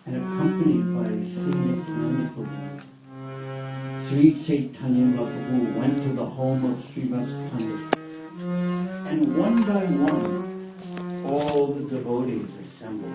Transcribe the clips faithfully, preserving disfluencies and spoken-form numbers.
and accompanied by Sri Nityananda Prabhu, Sri Chaitanya Mahaprabhu went to the home of Srivas Pandit, and one by one, all the devotees assembled.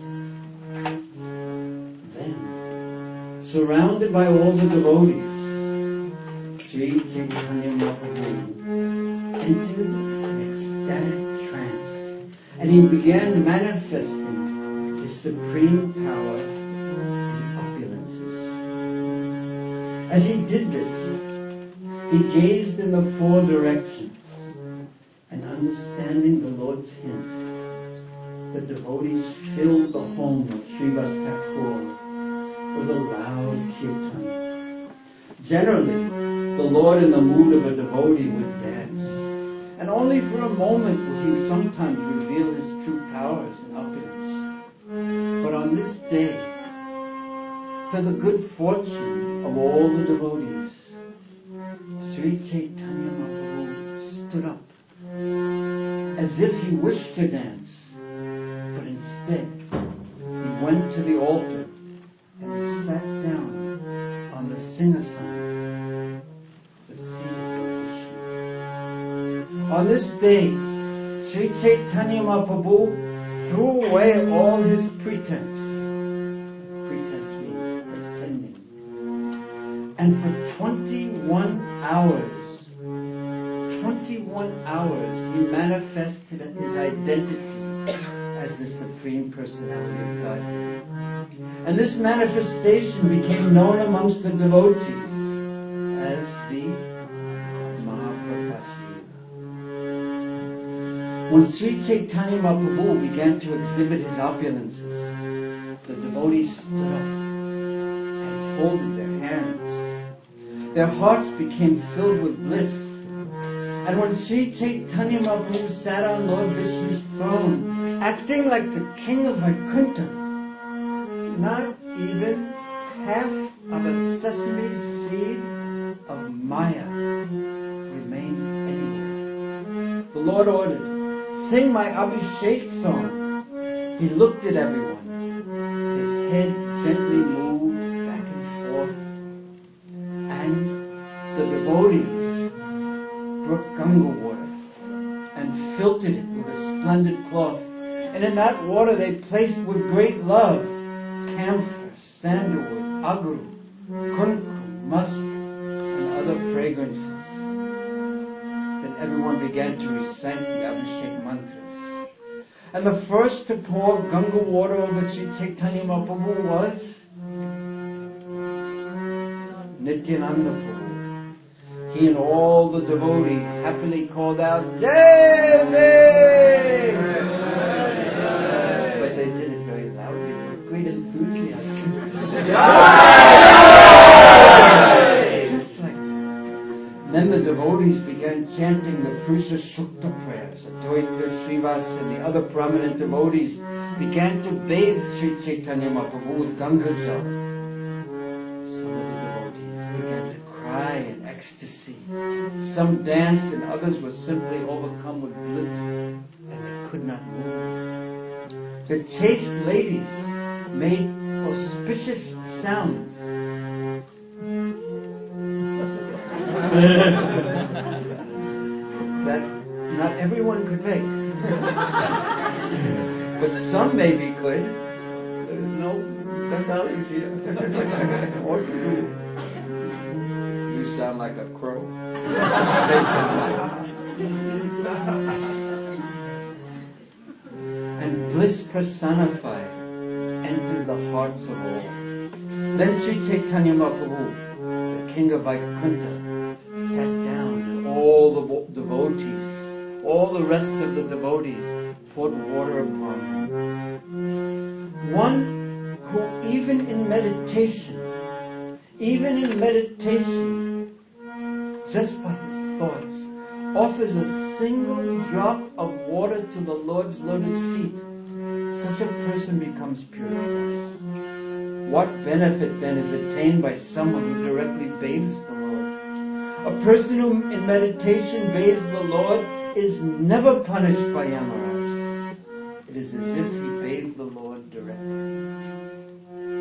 Then, surrounded by all the devotees, Sri Chaitanya Mahaprabhu entered an ecstatic trance, and he began manifesting his supreme power and opulences. As he did this, he gazed in the four directions, and understanding the Lord's hint, the devotees filled the home of Srivas Thakur with a loud kirtan. Generally, the Lord in the mood of a devotee would dance, and only for a moment would he sometimes reveal his true powers and opulence. But on this day, to the good fortune of all the devotees, Sri Chaitanya Mahaprabhu stood up, as if he wished to dance, but instead he went to the altar and he sat down on the Singhasan, the seat of Vishnu. On this day, Sri Chaitanya Mahaprabhu threw away all his pretense. Pretense means pretending. And for twenty-one hours, twenty-one hours, he manifested his identity as the Supreme Personality of Godhead. And this manifestation became known amongst the devotees as the Mahaprakash. When Sri Chaitanya Mahaprabhu began to exhibit his opulences, the devotees stood up and folded their hands. Their hearts became filled with bliss. And when Sri Chaitanya Mahaprabhu sat on Lord Vishnu's throne, acting like the king of Vaikuntha, not even half of a sesame seed of Maya remained anywhere. The Lord ordered, "Sing my Abhishek song." He looked at everyone. His head gently moved back and forth, and the devotees brought Ganga water and filtered it with a splendid cloth. And in that water they placed with great love camphor, sandalwood, agru, kumkum, musk, and other fragrances. Then everyone began to recite the Abhishek mantras. And the first to pour Ganga water over Sri Chaitanya Mahaprabhu was Nityananda Prabhu. He and all the devotees happily called out, "Jai Jai!" But they did it very loudly with great enthusiasm. Just like that. Then the devotees began chanting the Purusha Sukta prayers. Advaita, Srivas, and the other prominent devotees began to bathe Sri Chaitanya Mahaprabhu with Ganga Jal. Some of the devotees began to cry in ecstasy. Some danced and others were simply overcome with bliss and they could not move. The chaste ladies made auspicious sounds. That not everyone could make. But some maybe could. There's no Bengalis here. What to do? You sound like a crow. And bliss personified entered the hearts of all. Then Sri Chaitanya Mahaprabhu, the king of Vaikuntha, sat down and all the devotees, all the rest of the devotees poured water upon him. One who even in meditation, even in meditation, just by his thoughts, offers a single drop of water to the Lord's lotus feet, such a person becomes purified. What benefit then is attained by someone who directly bathes the Lord? A person who in meditation bathes the Lord is never punished by Yamaraj. It is as if he bathed the Lord directly.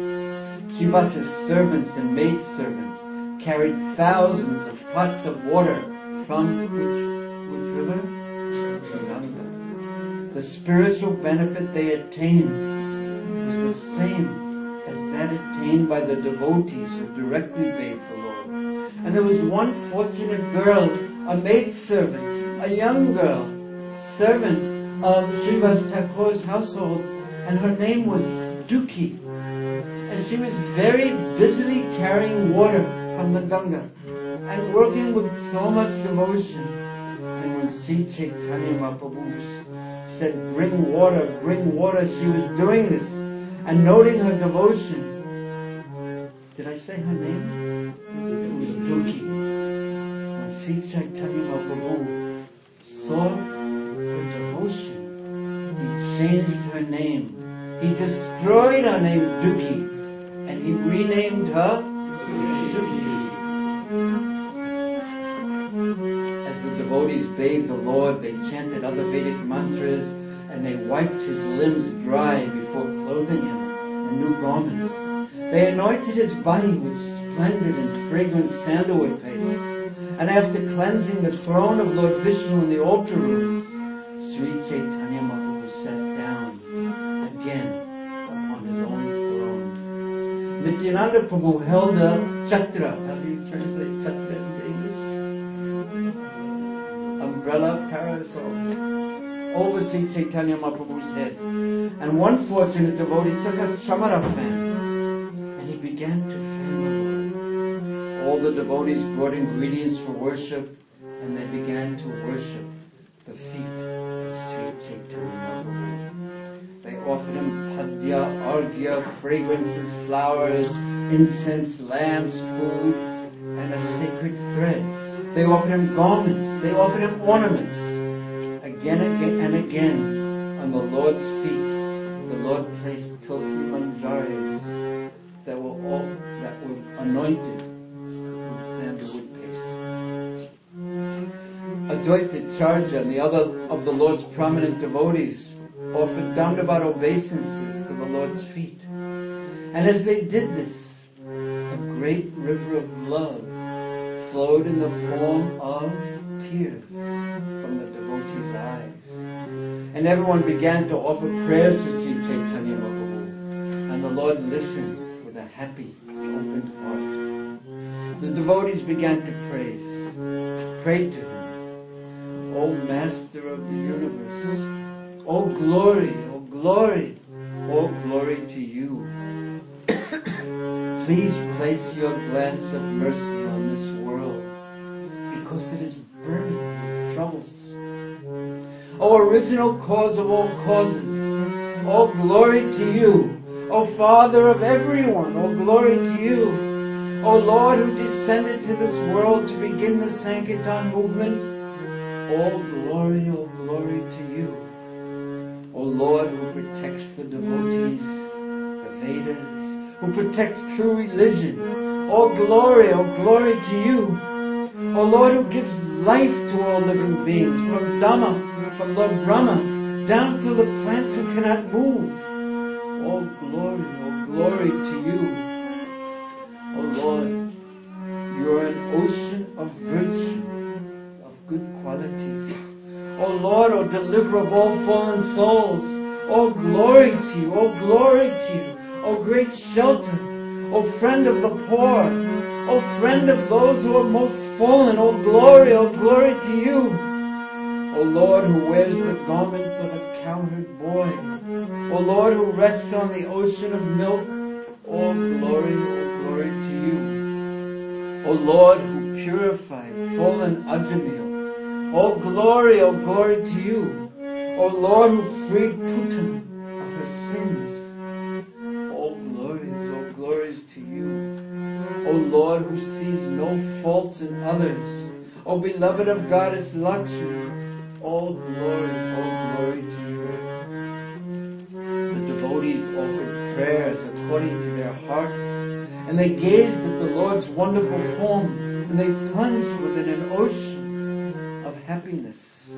Shivas's servants and maidservants carried thousands of pots of water from which, which river? Ganga. The spiritual benefit they attained was the same as that attained by the devotees who directly bathed the Lord. And there was one fortunate girl, a maidservant, a young girl, servant of Srivas Thakur's household, and her name was Duki. And she was very busily carrying water from the Ganga and working with so much devotion. And when Sri Chaitanya Mahaprabhu said, "Bring water, bring water," she was doing this and noting her devotion. Did I say her name? It was Duki. When Sri Chaitanya Mahaprabhu saw her devotion, he changed her name. He destroyed her name Duki, and he renamed her Shuki. As the devotees bathed the Lord, they chanted other Vedic mantras, and they wiped his limbs dry before clothing him in new garments. They anointed his body with splendid and fragrant sandalwood paste. And after cleansing the throne of Lord Vishnu in the altar room, Sri Chaitanya Mahaprabhu sat down again upon his own throne. Nityananda Prabhu held a chatra. How do you translate chatra into English? Umbrella, parasol, over Sri Chaitanya Mahaprabhu's head. And one fortunate devotee took a chamara fan and he began to fan the Lord. All the devotees brought ingredients for worship, and they began to worship the feet of Sri Chaitanya Mahaprabhu. They offered him padya, arghya, fragrances, flowers, incense, lamps, food, and a sacred thread. They offered him garments. They offered him ornaments. Again, again, and again, on the Lord's feet, the Lord placed tulsi manjaris that were all that were anointed with sandalwood paste. Advaita Charja and the other of the Lord's prominent devotees offered Dandavat obeisances to the Lord's feet. And as they did this, a great river of love flowed in the form of tears from the devotees' eyes. And everyone began to offer prayers to Sri Chaitanya Mahaprabhu. And the Lord listened with a happy, open heart. The devotees began to praise, pray to him. O Master of the universe, O glory, O glory, O glory to you. Please place your glance of mercy on this world, because it is burning with troubles. O original cause of all causes, O glory to you. O Father of everyone, O glory to you. O Lord who descended to this world to begin the Sankirtan movement, all glory, all glory to you. O Lord who protects the devotees, the Vedas, who protects true religion, all glory, all glory to you. O Lord who gives life to all living beings, from Dhamma, from Lord Brahma, down to the plants who cannot move. All glory, all glory to you. O Lord, you are an ocean of virtue, good qualities. O Lord, O deliverer of all fallen souls, O glory to you, O glory to you, O great shelter, O friend of the poor, O friend of those who are most fallen, O glory, O glory to you. O Lord, who wears the garments of a cowherd boy, O Lord, who rests on the ocean of milk, all glory, all glory to you. O Lord, who purified fallen Ajamil, all glory, all glory to you. O Lord, who freed Putan of her sins, all glories, all glories to you. O Lord, who sees no faults in others, O beloved of Goddess Lakshmi, all glory, all glory to you. The devotees offered prayers according to their hearts, and they gazed at the Lord's wonderful form, and they plunged within an ocean of happiness.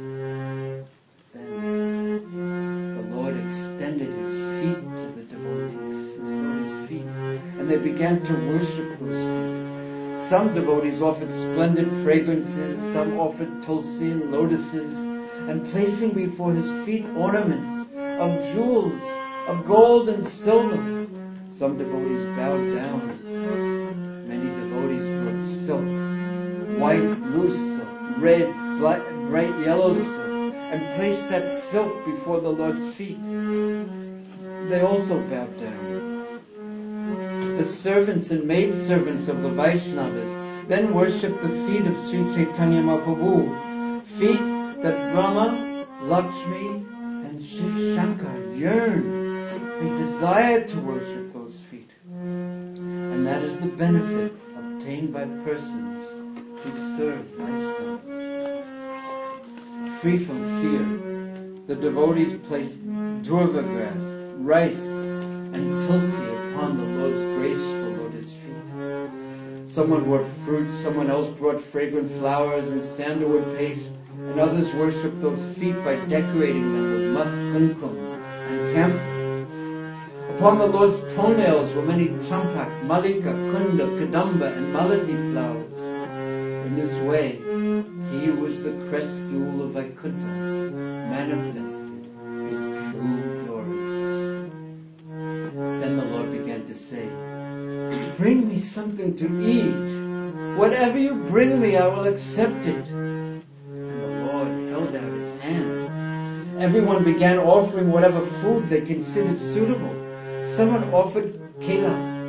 Then the Lord extended his feet to the devotees, his lotus feet, and and they began to worship those feet. Some devotees offered splendid fragrances, some offered tulsi and lotuses, and placing before his feet ornaments of jewels, of gold and silver. Some devotees bowed down. Many devotees brought silk, white, loose silk, red, black, bright yellow silk, and placed that silk before the Lord's feet. They also bowed down. The servants and maidservants of the Vaishnavas then worshipped the feet of Sri Chaitanya Mahaprabhu, feet that Brahma, Lakshmi, and Shiv Shankar yearned. They desired to worship those feet. And that is the benefit obtained by persons who serve Vaishnavas. Free from fear, the devotees placed durva grass, rice, and tulsi upon the Lord's graceful lotus feet. Someone brought fruit, someone else brought fragrant flowers and sandalwood paste, and others worshipped those feet by decorating them with musk, kumkum, and camphor. Upon the Lord's toenails were many champak, malika, kunda, kadamba, and malati flowers. In this way, he who was the crest jewel of Vaikuntha manifested his true glories. Then the Lord began to say, "Bring me something to eat. Whatever you bring me, I will accept it." And the Lord held out his hand. Everyone began offering whatever food they considered suitable. Someone offered kela,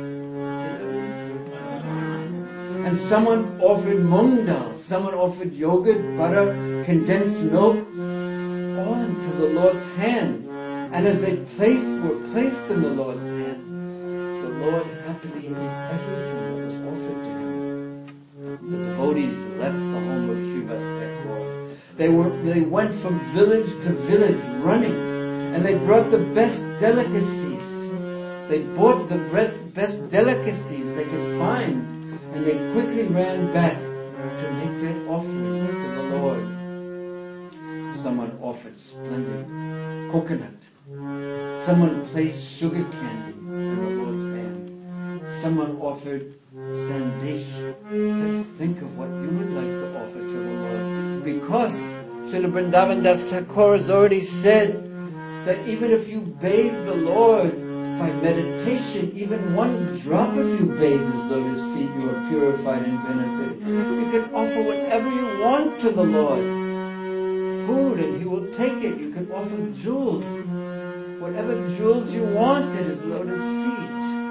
and someone offered mung dal, someone offered yogurt, butter, condensed milk, all into the Lord's hand. And as they placed, were placed in the Lord's hand, the Lord happily ate everything that was offered to him. The devotees left the home of Srivas Thakur. They were they went from village to village running, and they brought the best delicacies. They bought the best, best delicacies they could find, and they quickly ran back to make their offerings to the Lord. Someone offered splendid coconut. Someone placed sugar candy in the Lord's hand. Someone offered sandesh. Just think of what you would like to offer to the Lord. Because Srila Vrindavan Das Thakur has already said that even if you bathe the Lord by meditation, even one drop of you bathe his lotus feet, you are purified and benefited. You can offer whatever you want to the Lord. Food, and he will take it. You can offer jewels. Whatever jewels you want at his lotus feet.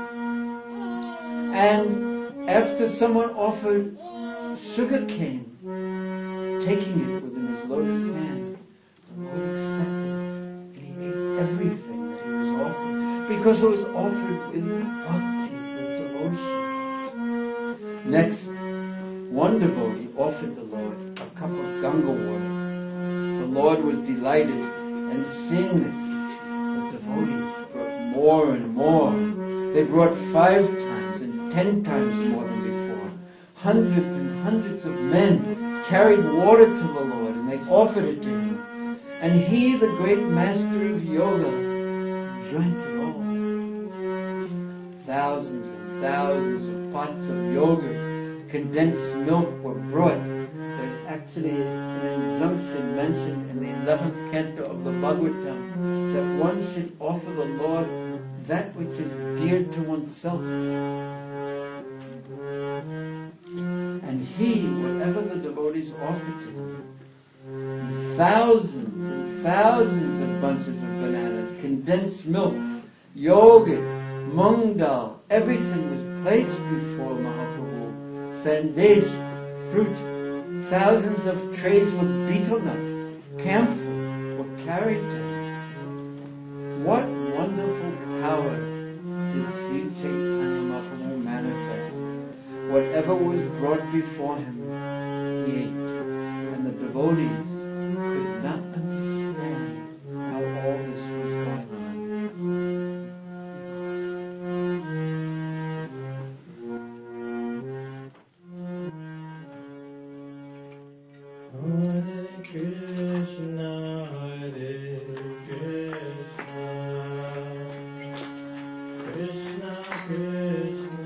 And after someone offered sugar cane, taking it within his lotus hand, the Lord accepted it, and he ate everything that he was offered, because it was offered with bhakti, with devotion. Next, one devotee offered the Lord a cup of Ganga water. The Lord was delighted, and seeing this, the devotees brought more and more. They brought five times and ten times more than before. Hundreds and hundreds of men carried water to the Lord, and they offered it to him. And he, the great master of yoga, drank it all. Thousands and thousands of pots of yogurt, condensed milk were brought. There's actually an injunction mentioned in the eleventh canto of the Bhagavatam that one should offer the Lord that which is dear to oneself. And he, whatever the devotees offered to him, thousands and thousands of bunches of bananas, condensed milk, yogurt, mung dal, everything was placed before Mahaprabhu. Sandesh, fruit, thousands of trays with betel nut, camphor were carried to him. What wonderful power did Sri Chaitanya Mahaprabhu manifest? Whatever was brought before him, he ate. And the devotees could not understand how all this was going on. Krishna, Krishna,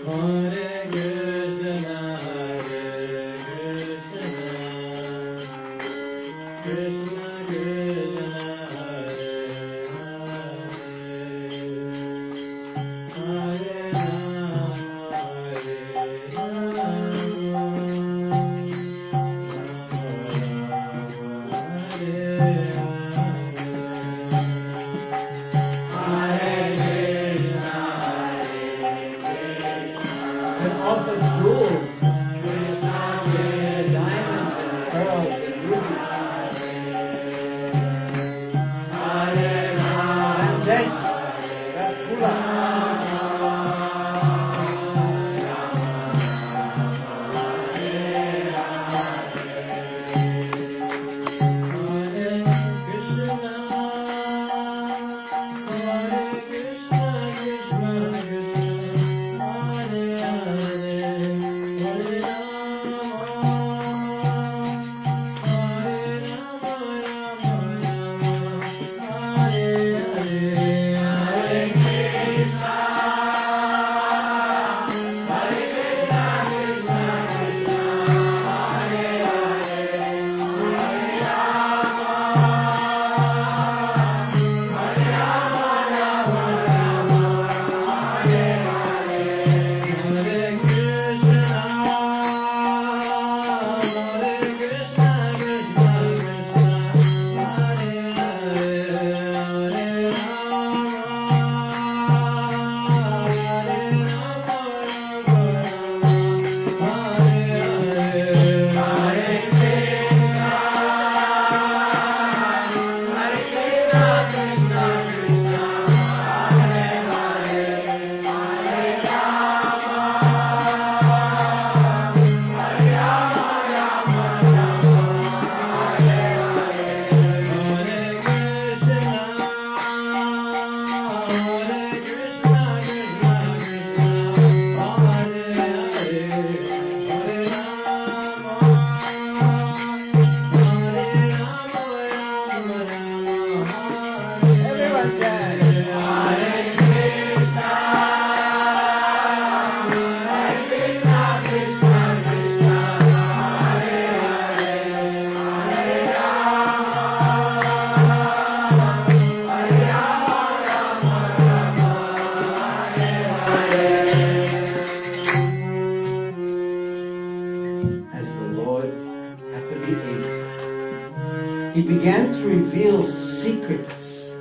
He began to reveal secrets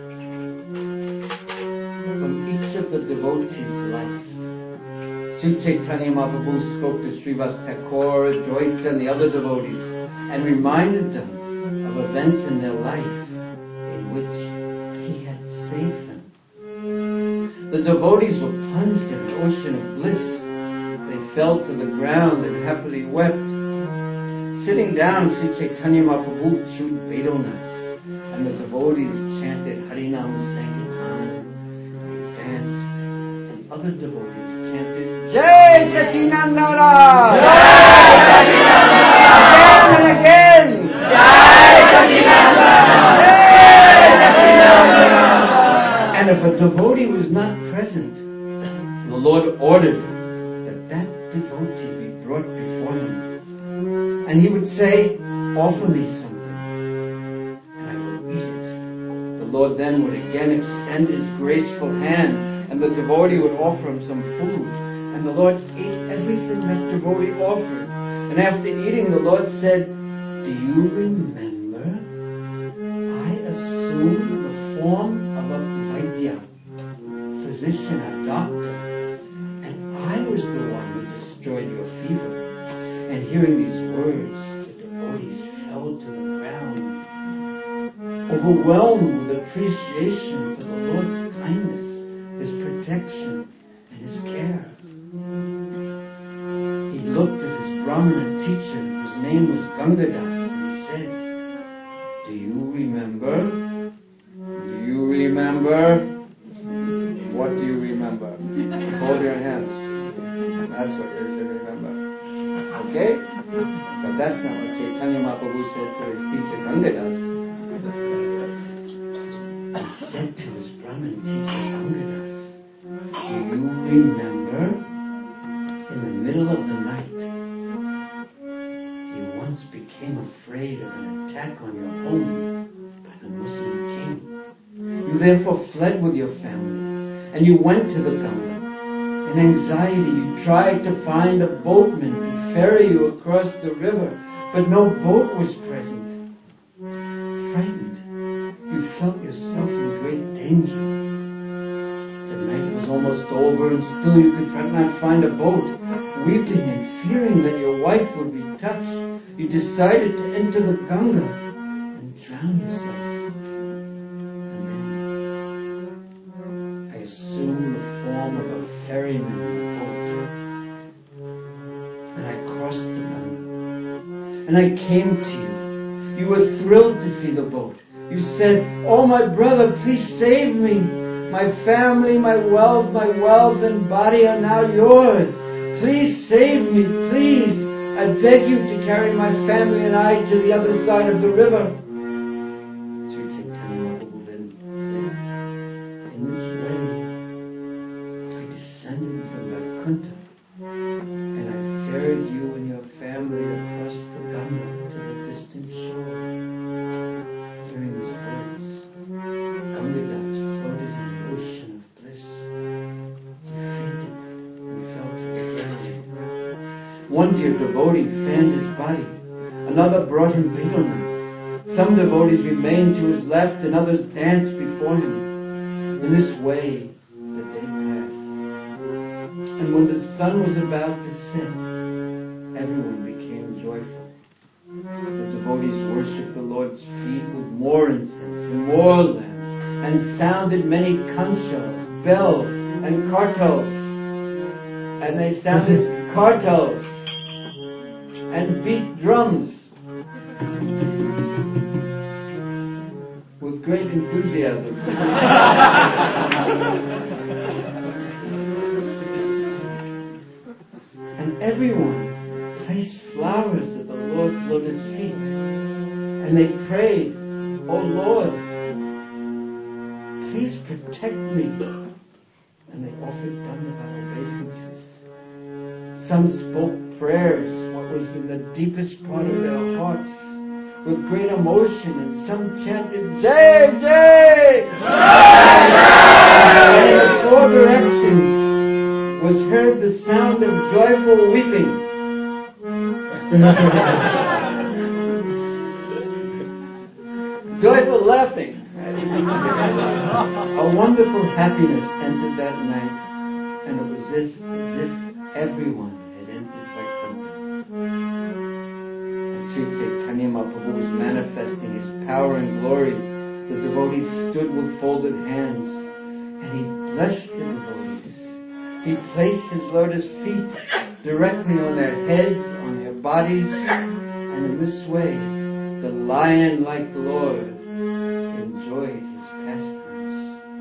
from each of the devotees' life. Sri Chaitanya Mahaprabhu spoke to Srivas Thakur, Dwaita and the other devotees and reminded them of events in their life in which he had saved them. The devotees were plunged in an ocean of bliss. They fell to the ground and happily wept. Sitting down, Sri Chaitanya Mahaprabhu chewed Vedonas, and the devotees chanted Harinam Sankirtan, danced, and other devotees chanted Jai Sacinandana! Jai Sacinandana! Again and again! Jai Sacinandana! Jai Sacinandana! And if a devotee was not present, the Lord ordered that that devotee be brought before him. And he would say, offer me something, and I will eat it. The Lord then would again extend his graceful hand, and the devotee would offer him some food. And the Lord ate everything that devotee offered. And after eating, the Lord said, do you remember? I assumed the form of a Vaidya, physician, a doctor, and I was the one who destroyed your fever. And hearing these words, the devotees fell to the ground, overwhelmed with appreciation for the Lord's kindness, His protection, and His care. He looked at his Brahmana teacher, whose name was Gangadas, and he said, do you remember? Do you remember? What do you remember? Hold your hands. That's what you should remember. Okay? But that's not what Chaitanya Mahaprabhu said to his teacher Gangadas. He said to his Brahmin teacher Gangadas, do you remember? in the middle of the night, you once became afraid of an attack on your home by the Muslim king. You therefore fled with your family, and you went to the Ganga. In anxiety, you tried to find a boatman to ferry you across the river, but no boat was present. Frightened, you felt yourself in great danger. The night was almost over, and still you could not find a boat. Weeping and fearing that your wife would be touched, you decided to enter the Ganga and drown yourself. Assumed the form of a ferryman in a boat. And I crossed the Ganga. And I came to you. You were thrilled to see the boat. You said, "Oh, my brother, please save me. My family, my wealth, my wealth and body are now yours. Please save me, please. I beg you to carry my family and I to the other side of the river." Sri Chaitanya Mahaprabhu then said, "In this way, descended from Vaikuntha, and I ferried you and your family across the Ganga to the distant shore." Hearing these words, Gangadhas floated in the ocean of bliss. He fainted and fell to the ground. One dear devotee fanned his body. Another brought him betel nuts. Some devotees remained to his left, and others danced before him. In this way, the day passed. And when the sun was about to set, everyone became joyful. The devotees worshipped the Lord's feet with more incense and more lamps, and sounded many kanshas, bells, and kartals. And they sounded kartals and beat drums with great enthusiasm. And everyone placed flowers at the Lord's lotus feet. And they prayed, "Oh Lord, please protect me." And they offered Dandavat obeisances. Some spoke prayers, what was in the deepest part of their hearts, with great emotion, and some chanted, "Jai, Jai!" And in the four directions was heard the sound of joyful weeping. Joyful laughing. A wonderful happiness entered that night, and it was as, as if everyone had entered Vaikuntha. As Sri Chaitanya Mahaprabhu was manifesting his power and glory, the devotees stood with folded hands, and he blessed the devotees. He placed his lotus feet directly on their heads, on their bodies, and in this way, the lion-like Lord enjoyed his pastimes.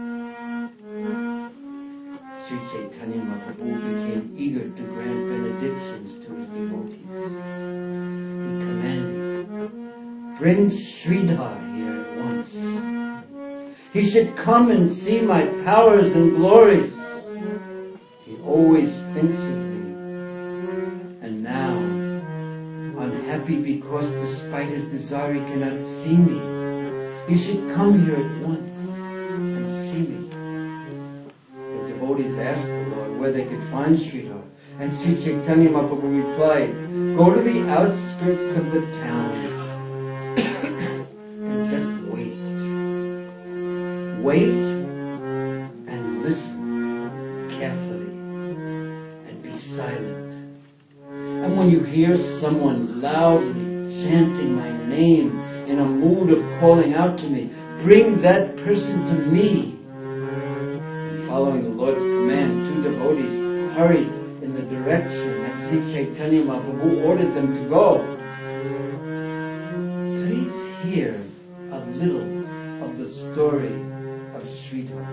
Sri Chaitanya Mahaprabhu became eager to grant benedictions to his devotees. He commanded, "Bring Sridhar here at once. He should come and see my powers and glories. He always thinks of me. And now, unhappy because despite his desire he cannot see me, he should come here at once and see me." The devotees asked the Lord where they could find Sridhar, and Sri Chaitanya Mahaprabhu replied, "Go to the outskirts of the town and just wait. Wait and listen carefully and be silent. And when you hear someone loudly chanting my name in a mood of calling out to me, bring that person to me." And following the Lord's command, two devotees hurried in the direction that Sri Chaitanya Mahaprabhu ordered them to go. Please hear a little of the story of Sridhar.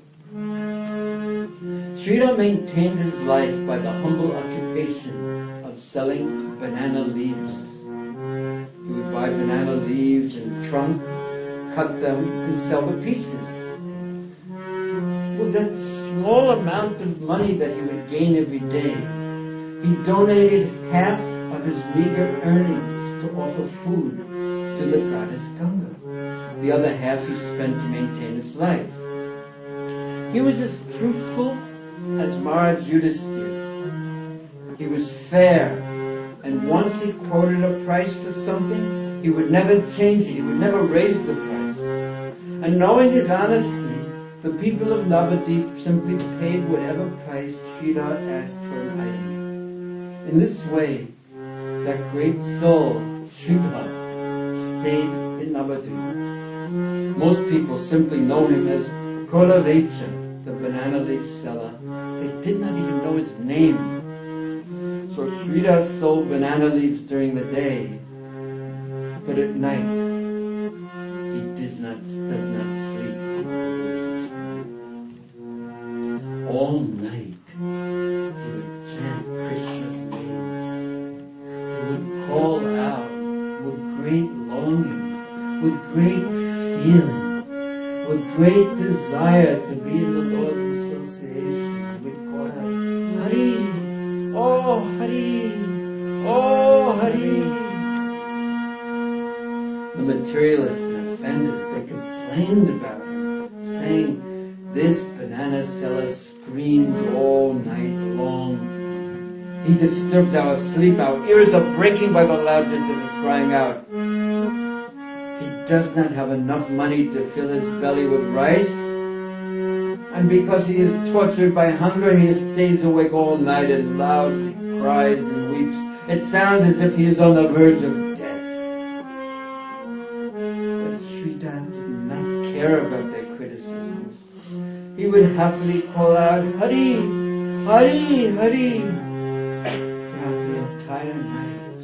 Sridhar maintained his life by the humble occupation of selling banana leaves. He would buy banana leaves in a trunk, cut them, and sell the pieces. With that small amount of money that he would gain every day, He donated half of his meager earnings to offer food to the goddess Ganga. The other half he spent to maintain his life. He was as truthful as Maharaj Yudhisthira. He was fair, and once he quoted a price for something, he would never change it, he would never raise the price. And knowing his honesty, the people of Navadip simply paid whatever price Sridhar asked for an item. In this way, that great soul, Sridhar, stayed in Navadip. Most people simply know him as Kolavecha, the banana leaf seller. They did not even know his name. So Sridhar sold banana leaves during the day, but at night he did not, does not sleep. All night he would chant Krishna's names. He would call out with great longing, with great feeling, with great desire to be in the Lord's association. He would call out, Hari! Oh Hari! Oh Hari! The materialists and offenders, they complained about him, saying, this banana seller screams all night long. He disturbs our sleep. Our ears are breaking by the loudness of his crying out. He does not have enough money to fill his belly with rice. And because he is tortured by hunger, he stays awake all night and loudly cries and weeps. It sounds as if he is on the verge of death. But Sridhar did not care about their criticisms. He would happily call out, Hari! Hari! Hari! throughout the entire night.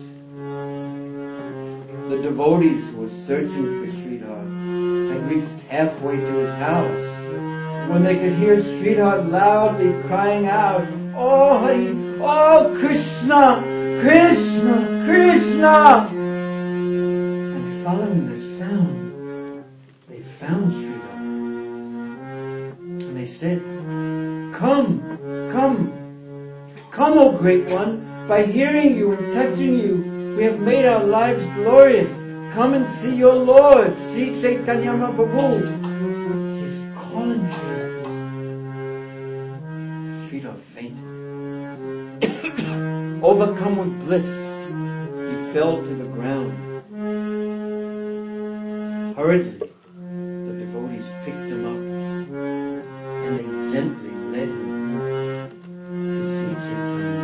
The devotees who were searching for Sridhar had reached halfway to his house when they could hear Sridhar loudly crying out, Oh Hari! Oh Krishna! Krishna! Krishna! And following the sound, they found Sridhar. And they said, Come! Come! Come, O Great One! By hearing you and touching you, we have made our lives glorious. Come and see your Lord, Sri Chaitanya Mahaprabhu. He is calling Sridhar. Sridhar fainted. Overcome with bliss, he fell to the ground. Hurriedly, the devotees picked him up and they gently led him to see Chaitanya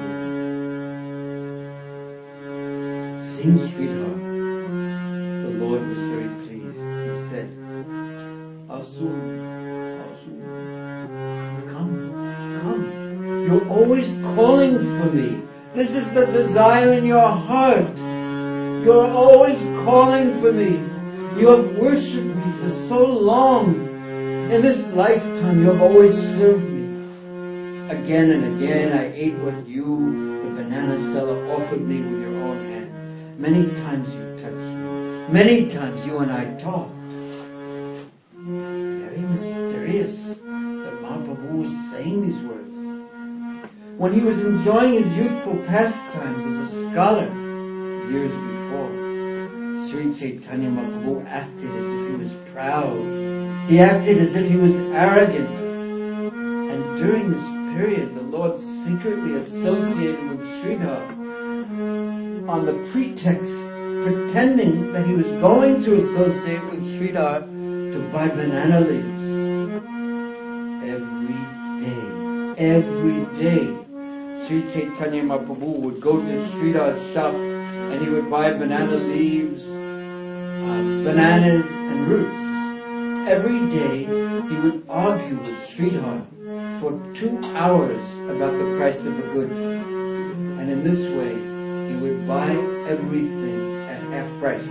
Mahaprabhu. Seeing Sridhar, the Lord was very pleased. He said, Asun, Asun, come, come. You're always calling for me. This is the desire in your heart. You're always calling for me. You have worshipped me for so long. In this lifetime, you have always served me. Again and again, I ate what you, the banana seller, offered me with your own hand. Many times you touched me. Many times you and I talked. Very mysterious that Mahaprabhu was saying these words. When he was enjoying his youthful pastimes as a scholar years before, Sri Chaitanya Mahaprabhu acted as if he was proud. He acted as if he was arrogant. And during this period, the Lord secretly associated with Sridhar on the pretext, pretending that he was going to associate with Sridhar to buy banana leaves. Every day, every day, Sri Chaitanya Mahaprabhu would go to Sridhar's shop and he would buy banana leaves, uh, bananas and roots. Every day he would argue with Sridhar for two hours about the price of the goods. And in this way, he would buy everything at half price.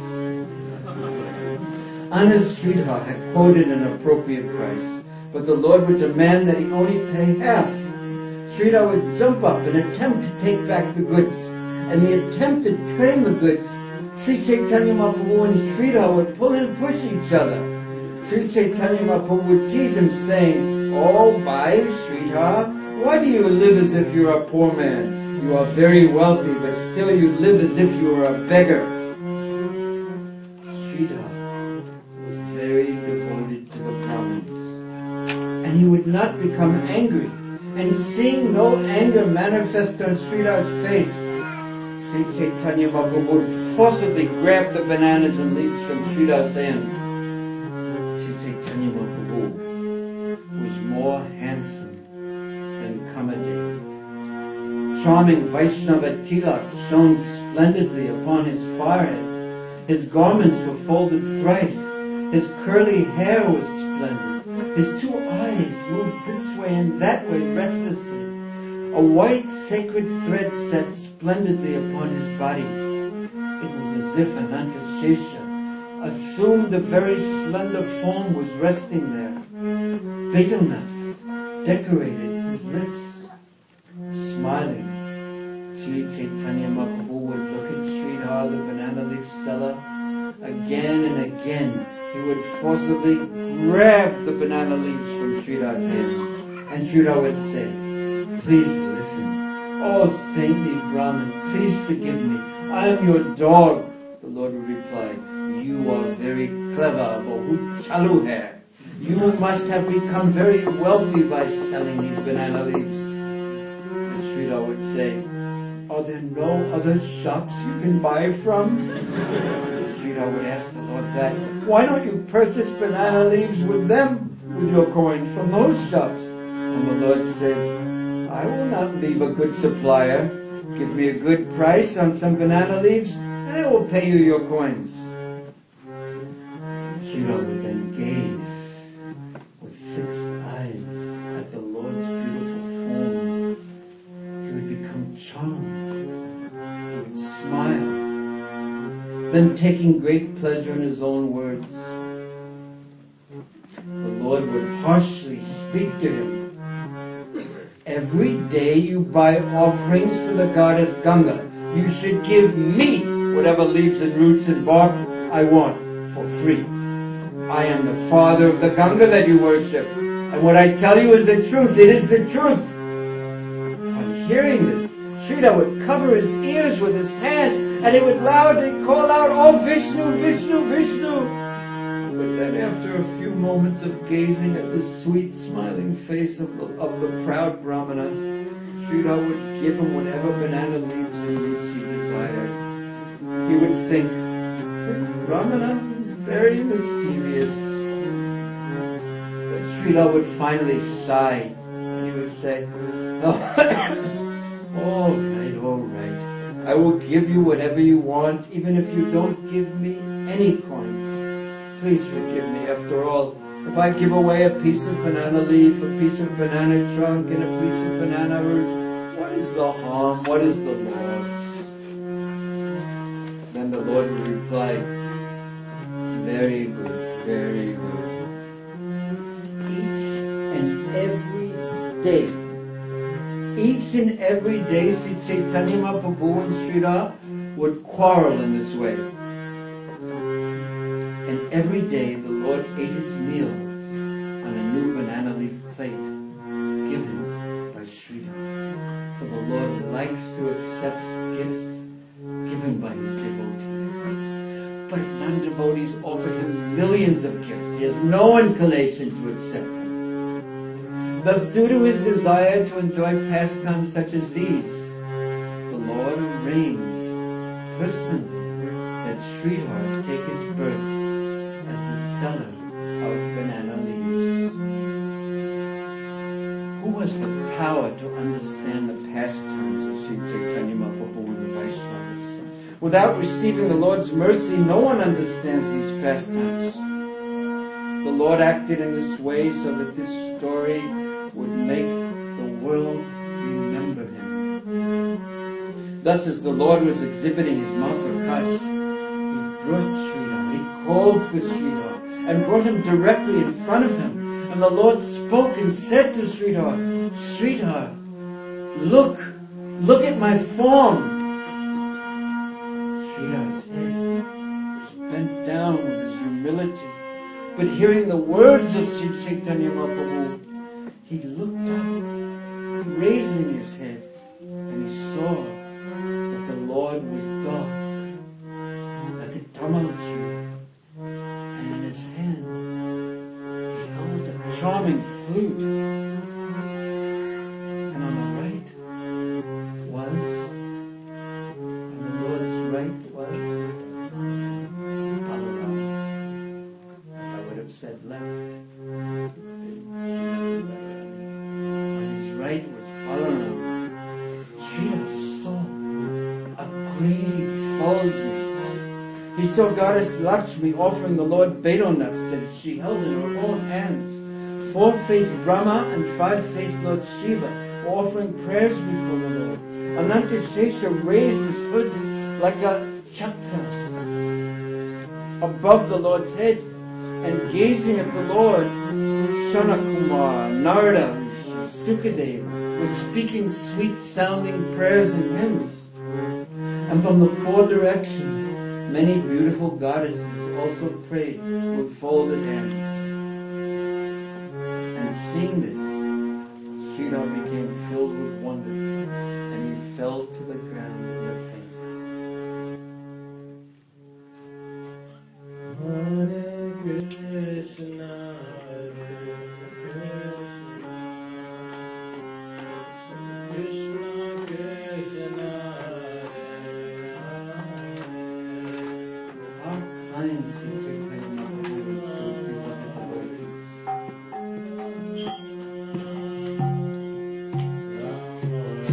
Honest Sridhar had quoted an appropriate price, but the Lord would demand that he only pay half. Sridhar would jump up and attempt to take back the goods. And the attempt to claim the goods, Sri Chaitanya Mahaprabhu and Sridhar would pull and push each other. Sri Chaitanya Mahaprabhu would tease him, saying, Oh, bhai, Sridhar, why do you live as if you're a poor man? You are very wealthy, but still you live as if you were a beggar. Sridhar was very devoted to the Brahmins. And he would not become angry. And seeing no anger manifest on Sridhar's face, Sri Chaitanya Mahaprabhu would forcibly grab the bananas and leaves from Sridhar's hand. Sri Chaitanya Mahaprabhu was more handsome than Kamadev. Charming Vaishnava tilak shone splendidly upon his forehead. His garments were folded thrice. His curly hair was splendid. His two eyes moved this way and that way restlessly. A white sacred thread sat splendidly upon his body. It was as if Ananta Shesha, assumed a very slender form, was resting there. Betel nuts decorated his lips. Smiling, Sri Chaitanya Mahaprabhu would look at Sridhar, the banana leaf seller. Again and again, he would forcibly grab the banana leaves from Sridhar's hand. And Sridhar would say, "Please listen. Oh, saintly Brahmin, please forgive me. I am your dog." The Lord would reply, "You are very clever, bahut chalu hai. You must have become very wealthy by selling these banana leaves." And Sridhar would say, "Are there no other shops you can buy from?" Sridhar would ask the Lord that. "Why don't you purchase banana leaves with them, with your coins from those shops?" And the Lord said, "I will not leave a good supplier. Give me a good price on some banana leaves, and I will pay you your coins." Sridhar would then gaze with fixed eyes at the Lord's beautiful form. He would become charmed. He would smile. Then, taking great pleasure in his own words, the Lord would harshly speak to him. "Every day you buy offerings for the goddess Ganga, you should give me whatever leaves and roots and bark I want for free. I am the father of the Ganga that you worship, and what I tell you is the truth. It is the truth." On hearing this, Sridhar would cover his ears with his hands, and he would loudly call out, "Oh Vishnu, Vishnu, Vishnu!" But then after a few moments of gazing at the sweet smiling face of the, of the proud Brahmana, Sridhar would give him whatever banana leaves and roots he desired. He would think, "This Brahmana is very mysterious." But Sridhar would finally sigh, and he would say, "Oh, all right, all right. I will give you whatever you want, even if you don't give me any coins. Please forgive me. After all, if I give away a piece of banana leaf, a piece of banana trunk, and a piece of banana root, what is the harm? What is the loss?" Then the Lord would reply, "Very good, very good. Each and every day, each and every day, Sri Chaitanya Mahaprabhu and Sridhar would quarrel in this way. And every day the Lord ate his meals on a new banana leaf plate given by Sridhar. For the Lord likes to accept gifts given by his devotees. But non-devotees offer him millions of gifts. He has no inclination to accept them. Thus, due to his desire to enjoy pastimes such as these, the Lord arranged personally that Sridhar take his birth as the seller of banana leaves. Who has the power to understand the pastimes of Sri Chaitanya Mahaprabhu and the Vaishnavas? Without receiving the Lord's mercy, no one understands these pastimes. The Lord acted in this way so that this story would make the world remember him. Thus, as the Lord was exhibiting his Mahaprakash, he brought Sridhar, he called for Sridhar, and brought him directly in front of him. And the Lord spoke and said to Sridhar, "Sridhar, look, look at my form." Sridhar's head was bent down with his humility. But hearing the words of Sri Chaitanya Mahaprabhu, he looked up, raising his head, And he saw that the Lord was dark, like a tamarind tree, and in his hand he held a charming flute, and on the right was, on the Lord's right was Balaram. If I would have said left, on his right was Balaram, tree of salt, a great effulgence. He saw Goddess Lakshmi offering the Lord betel nuts that she held in her own hands. Four-faced Brahma and five-faced Lord Shiva were offering prayers before the Lord. Ananta Shesha raised his hoods like a chakra above the Lord's head, and gazing at the Lord, Shanakumar, Narada, Sukadeva was speaking sweet-sounding prayers and hymns. And from the four directions, many beautiful goddesses also prayed with folded hands. And seeing this, Sridhar became filled with wonder, and he fell to the ground in a faint. Hare Krishna, Krishna Krishna, how kind Sri Chaitanya Mahaprabhu is to his beloved devotees.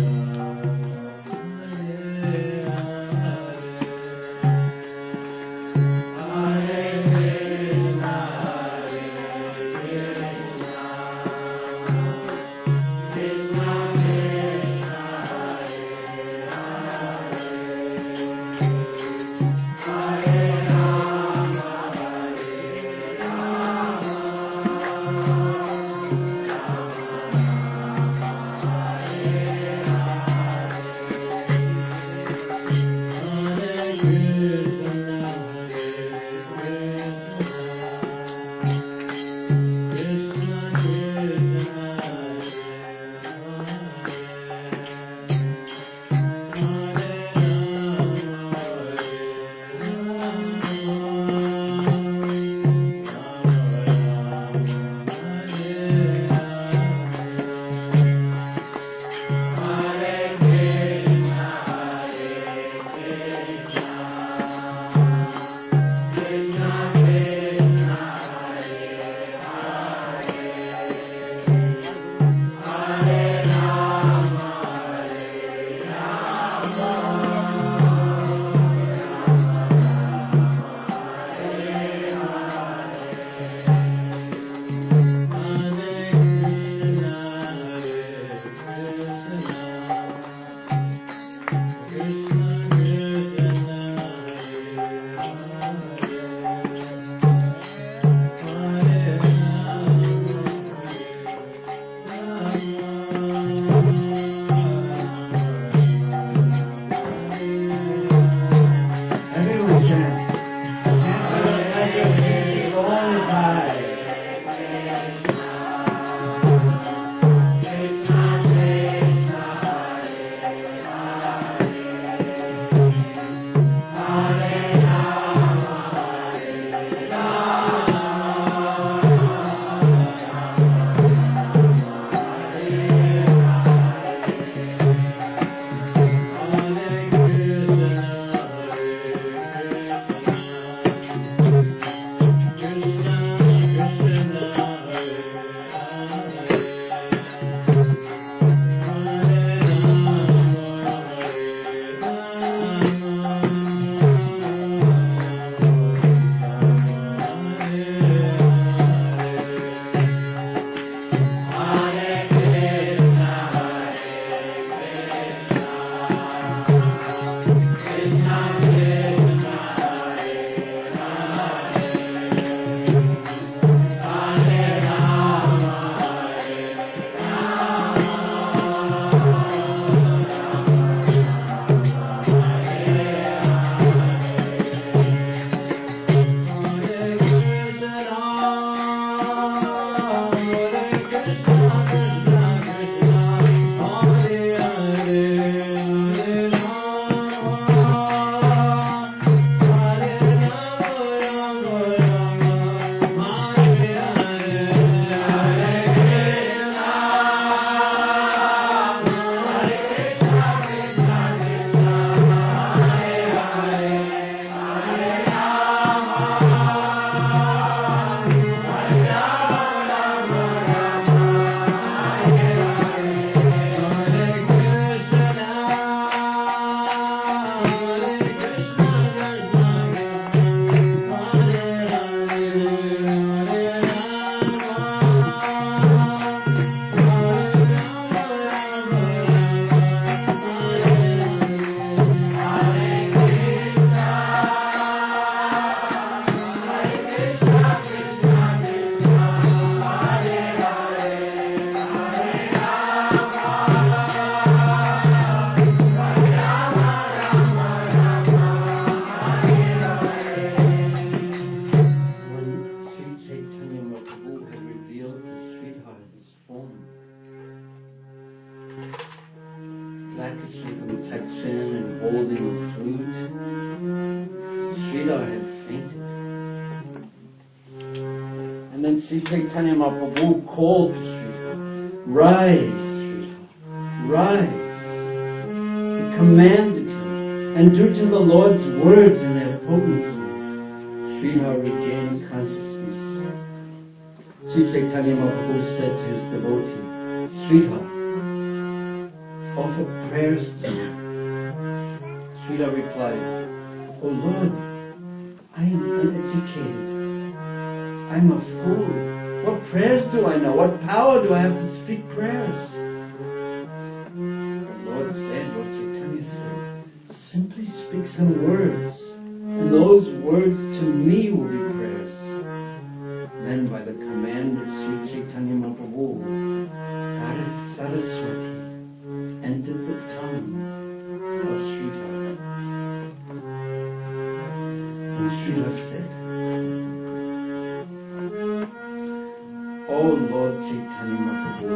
slackishly complexion and holding a flute. Sridhar had fainted. And then Sri Chaitanya Mahaprabhu called to Sridhar, "Rise, Sridhar, rise." He commanded him, and due to the Lord's words and their potency, Sridhar regained consciousness. Sri Chaitanya Mahaprabhu said to his devotee, "Sridhar, offer prayers to me." Sridhar replied, "Oh Lord, I am uneducated. I'm a fool. What prayers do I know? What power do I have to speak prayers?" The Lord said, Lord Chaitanya said, "Simply speak some words, and those words to me will be prayers." Then by the command of Sri Chaitanya Mahaprabhu, Goddess Saraswati entered the tongue of Sridhar. And Sridhar said, "O Lord Chaitanya Mahaprabhu,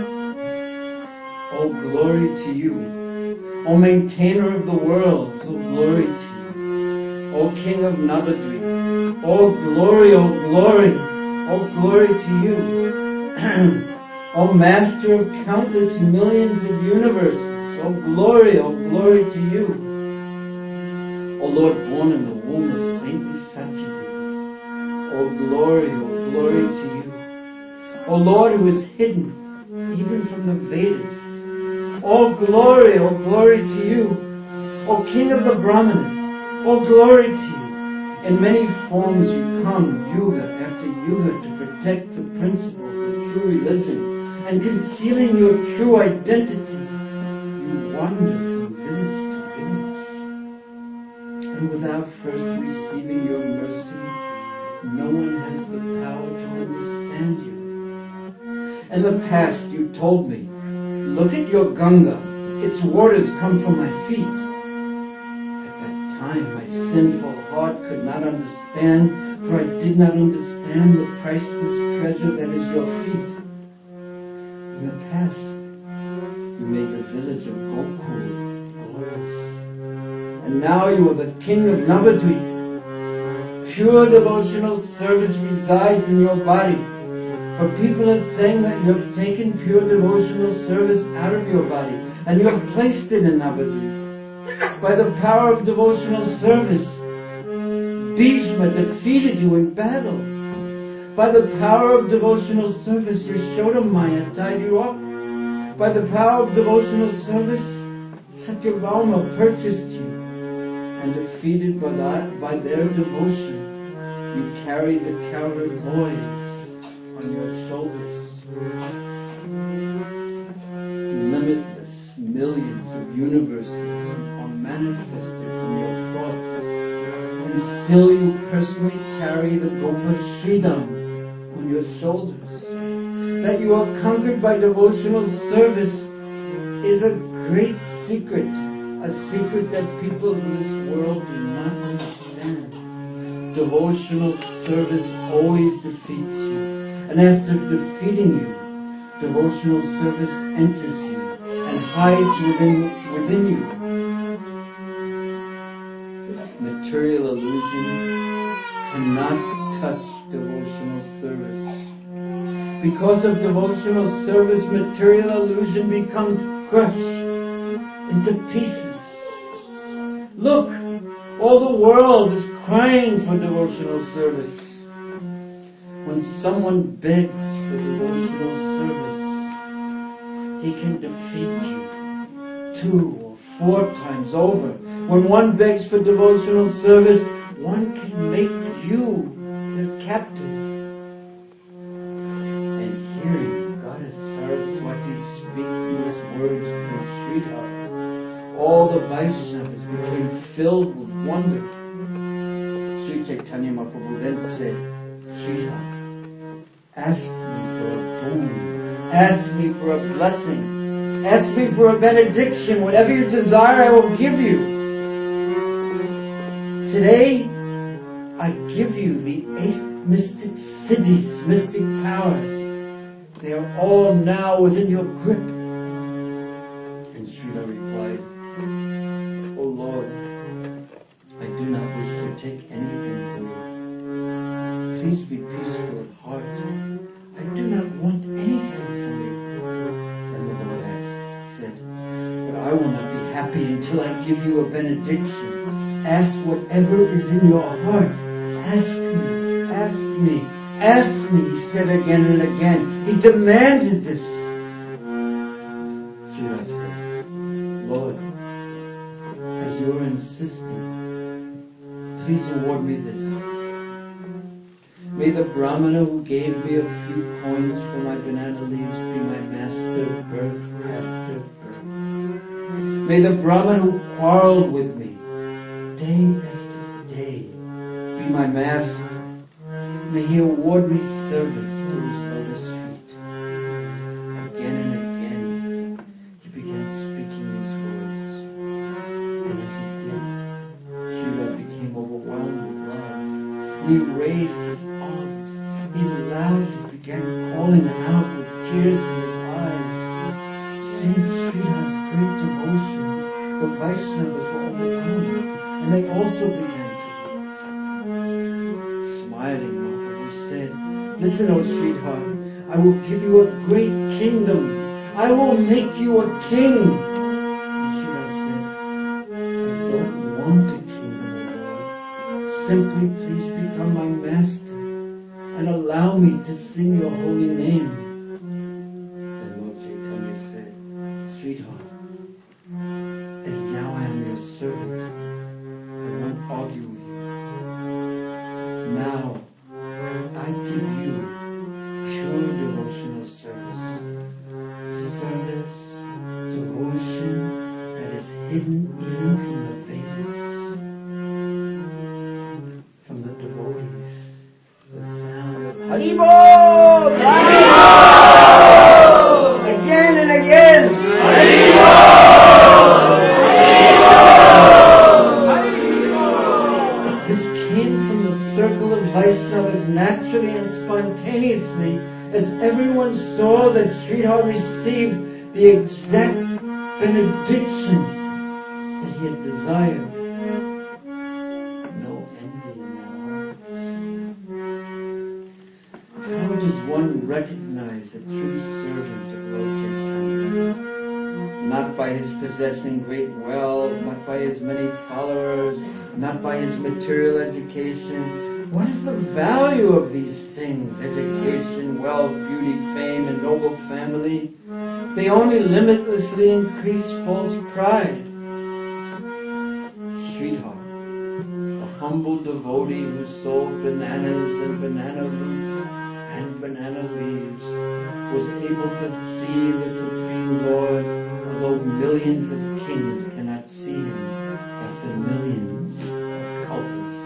O glory to you, O maintainer of the world, O glory to you, O King of Navadvip, O glory, O glory, O glory to you, O Master of countless millions of universes, O glory, O glory to you, O Lord born in the womb of saintly Satyadevi, O glory, O glory to you, O Lord who is hidden even from the Vedas, O glory, O glory to you, O King of the Brahmanas, O glory to you. In many forms you come, yuga after yuga, to protect the principles of true religion, and concealing your true identity, you wander from village to village. And without first receiving your mercy, no one has the power to understand you. In the past you told me, look at your Ganga, its waters come from my feet. At that time my sinful heart could not understand, for I did not understand the priceless treasure that is your feet. In the past, you made the village of Gokul glorious. And now you are the king of Navadvip. Pure devotional service resides in your body. But people are saying that you have taken pure devotional service out of your body and you have placed it in Navadvip. By the power of devotional service, Bhishma defeated you in battle. By the power of devotional service, Yashoda Maya tied you up. By the power of devotional service, Satyabhama purchased you. And defeated by, that, by their devotion, you carried the cowherd boys on your shoulders. Limitless millions of universes are manifested from your thoughts. And still you personally carry the Gopa Sridham on your shoulders. That you are conquered by devotional service is a great secret, a secret that people of this world do not understand. Devotional service always defeats you, and after defeating you, devotional service enters you and hides within, within you. Material illusion cannot touch devotional service. Because of devotional service, material illusion becomes crushed into pieces. Look, all the world is crying for devotional service. When someone begs for devotional service, he can defeat you two or four times over. When one begs for devotional service, one can make you their captive. And hearing Goddess Saraswati speak these words through Sridhar, all the Vaishnavas became filled with wonder. Sri Chaitanya Mahaprabhu then said, Sridhar, ask me for a boon, ask me for a blessing, ask me for a benediction. Whatever you desire, I will give you. Today, I give you the eight mystic siddhis, mystic powers. They are all now within your grip. And Sridhar replied, I will not be happy until I give you a benediction. Ask whatever is in your heart. Ask me, ask me, ask me, he said again and again. He demanded this. Sridhar said, Lord, as you are insisting, please award me this. May the Brahmana who gave me a few coins for my banana leaves be my master birth after birth. May the Brahman who quarreled with me day after day be my master. May he award me service to his lotus feet. Again and again he began speaking these words. And as he did, Sridhar became overwhelmed with love. And he raised his arms. He loudly began calling out with tears in his eyes. Seeing Sridhar's great devotion, the Vaishnavas were overwhelmed, and they also began to weep. Smiling, Mahaprabhu said, listen, O Sridhar, I will give you a great kingdom. I will make you a king. And Sridhar said, I don't want a kingdom, O Lord. Simply please become my master and allow me to sing your holy name. Then Lord Chaitanya said, Sridhar, as now I am your servant, I won't argue with you. Now, I give you pure devotional service. Service, devotion that is hidden even from the Vedas, from the devotees. The sound of Hari Bol! Hari Bol! Again and again! Hari Bol! This came from the circle of Vaishnavas naturally and spontaneously, as everyone saw that Sridhar received the exact benedictions that he had desired. No envy in their hearts. How does one recognize a true servant of Lord Chaitanya? Not by his possessing great wealth, not by his many followers, not by his material education. What is the value of these things? Education, wealth, beauty, fame, and noble family. They only limitlessly increase false pride. Sridhar, the humble devotee who sold bananas and banana roots and banana leaves, was able to see the Supreme Lord, although millions of kings cannot see him after millions of kalpas.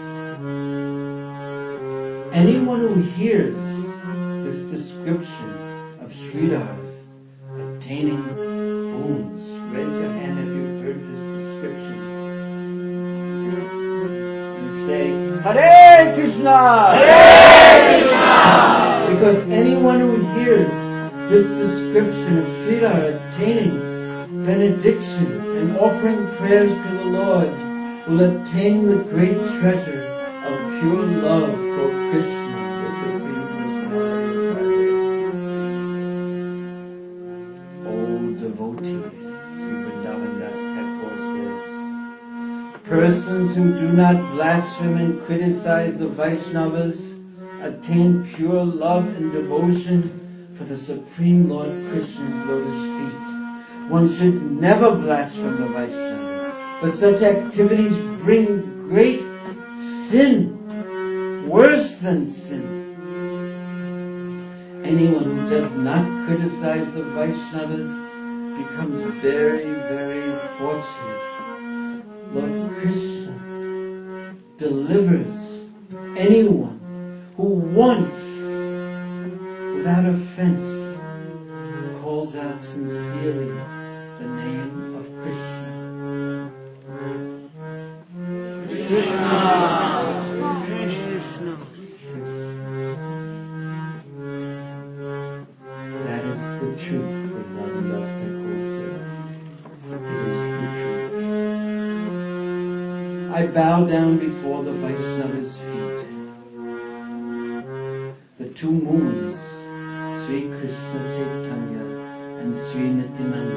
Anyone who hears this description of Sridhar's attaining boons, raise your hand if you've heard this description. And say, Hare Krishna! Hare Krishna! Because anyone who hears this description of Sridhar attaining benedictions and offering prayers to the Lord will attain the great treasure of pure love for Krishna, the Supreme Personality of Godhead. O devotees, Sri Vrindavan Das Thakur says, persons who do not blaspheme and criticize the Vaishnavas attain pure love and devotion for the Supreme Lord Krishna's lotus feet. One should never blaspheme the Vaishnavas, for such activities bring great sin, worse than sin. Anyone who does not criticize the Vaishnavas becomes very, very fortunate. Lord Krishna delivers anyone who once, without offense, calls out sincerely the name of Krishna. Krishna! Krishna! That is the truth, Vrindavan Das Thakur says. It is the truth. I bow down before the Vaishnava's feet. The two moons, Sri Krishna Chaitanya and Sri Nityananda